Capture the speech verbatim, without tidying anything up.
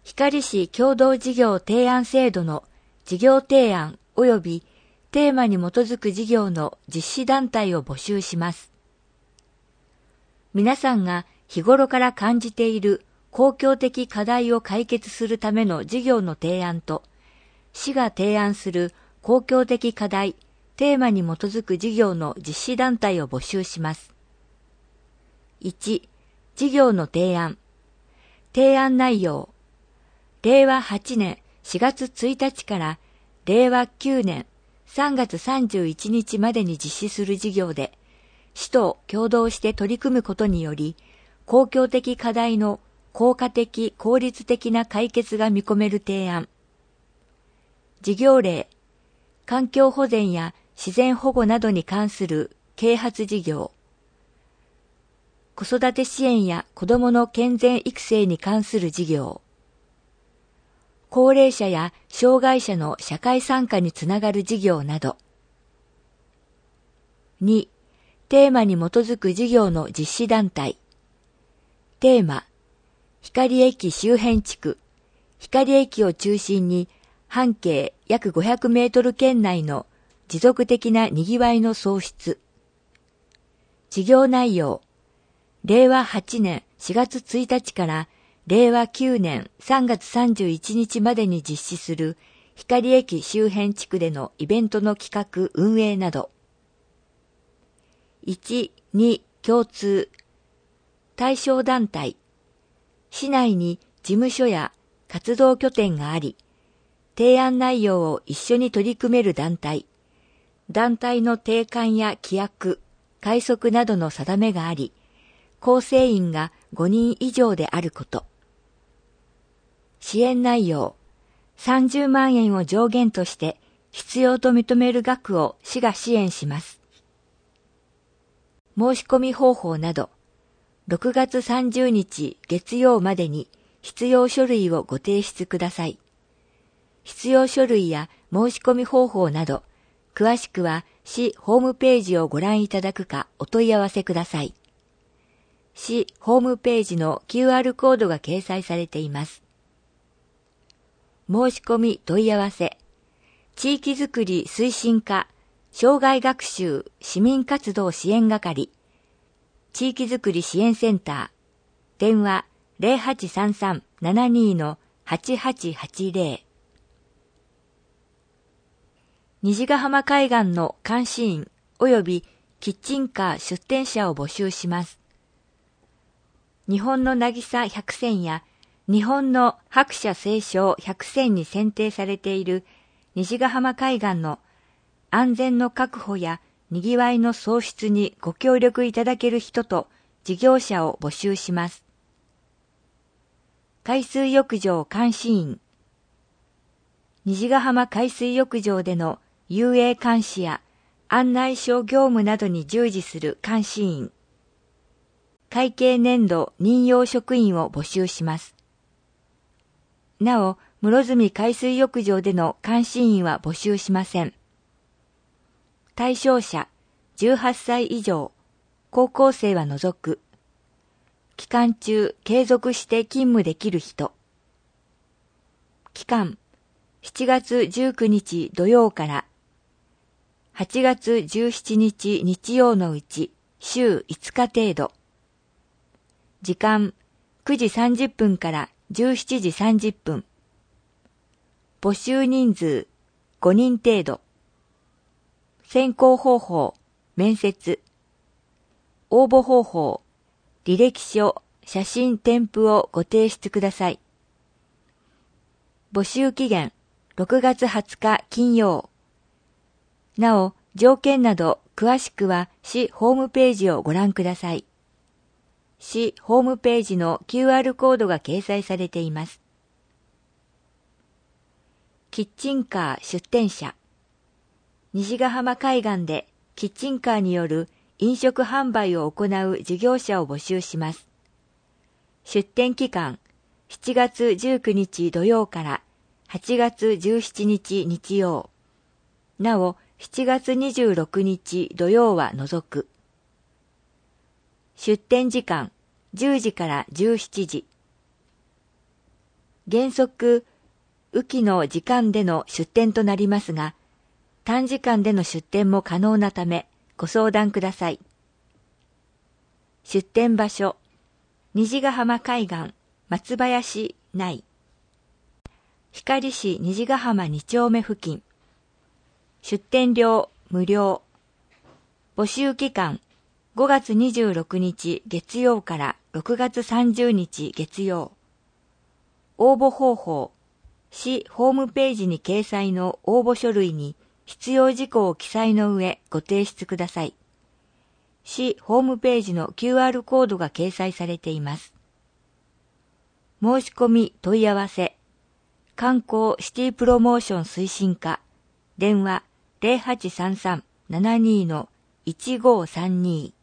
光市共同事業提案制度の事業提案及びテーマに基づく事業の実施団体を募集します。皆さんが日頃から感じている公共的課題を解決するための事業の提案と、市が提案する公共的課題、テーマに基づく事業の実施団体を募集します。いち、事業の提案。提案内容。れいわはちねんしがつついたちかられいわきゅうねんさんがつさんじゅういちにちまでに実施する事業で、市と共同して取り組むことにより、公共的課題の効果的・効率的な解決が見込める提案。事業例、環境保全や自然保護などに関する啓発事業。子育て支援や子どもの健全育成に関する事業。高齢者や障害者の社会参加につながる事業など。に、テーマに基づく事業の実施団体。テーマ、光駅周辺地区、光駅を中心に半径約ごひゃくメートル圏内の持続的な賑わいの創出。事業内容、れいわはちねんしがつついたちかられいわきゅうねんさんがつさんじゅういちにちまでに実施する光駅周辺地区でのイベントの企画・運営など。いち、に共通。対象団体。市内に事務所や活動拠点があり、提案内容を一緒に取り組める団体。団体の定款や規約、会則などの定めがあり、構成員がごにん以上であること。支援内容、さんじゅうまんえんを上限として必要と認める額を市が支援します。申し込み方法など、ろくがつさんじゅうにち月曜までに必要書類をご提出ください。必要書類や申し込み方法など、詳しくは市ホームページをご覧いただくかお問い合わせください。市ホームページの キューアール コードが掲載されています。申し込み問い合わせ、地域づくり推進課、障害学習市民活動支援係、地域づくり支援センター、電話 ゼロはちさんさん ななに のはちはちはちゼロ。虹ヶ浜海岸の監視員及びキッチンカー出店者を募集します。日本の渚百選や日本の白砂青松百選に選定されている虹ヶ浜海岸の安全の確保や賑わいの創出にご協力いただける人と事業者を募集します。海水浴場監視員、虹ヶ浜海水浴場での遊泳監視や案内所業務などに従事する監視員、会計年度任用職員を募集します。なお、室積海水浴場での監視員は募集しません。対象者、じゅうはっさい以上、高校生は除く。期間中、継続して勤務できる人。期間、しちがつじゅうくにち土曜からはちがつじゅうしちにち日曜のうち週いつか程度。時間、くじさんじゅっぷんからじゅうしちじさんじゅっぷん。募集人数ごにん程度。選考方法、面接。応募方法、履歴書、写真添付をご提出ください。募集期限、ろくがつはつか金曜。なお、条件など詳しくは市ホームページをご覧ください。市ホームページの キューアール コードが掲載されています。キッチンカー出店者。虹ヶ浜海岸でキッチンカーによる飲食販売を行う事業者を募集します。出店期間、しちがつじゅうくにち土曜からはちがつじゅうしちにち日曜。なお、しちがつにじゅうろくにち土曜は除く。出店時間、じゅうじからじゅうしちじ。 原則、雨季の時間での出店となりますが、短時間での出店も可能なため、ご相談ください。出店場所、虹ヶ浜海岸、松林内。光市虹ヶ浜に丁目付近。出店料無料。募集期間、ごがつにじゅうろくにち月曜からろくがつさんじゅうにち月曜。応募方法、市ホームページに掲載の応募書類に必要事項を記載の上ご提出ください。市ホームページの キューアール コードが掲載されています。申し込み問い合わせ、観光シティプロモーション推進課、電話 ゼロはちさんさん ななに いちごさんに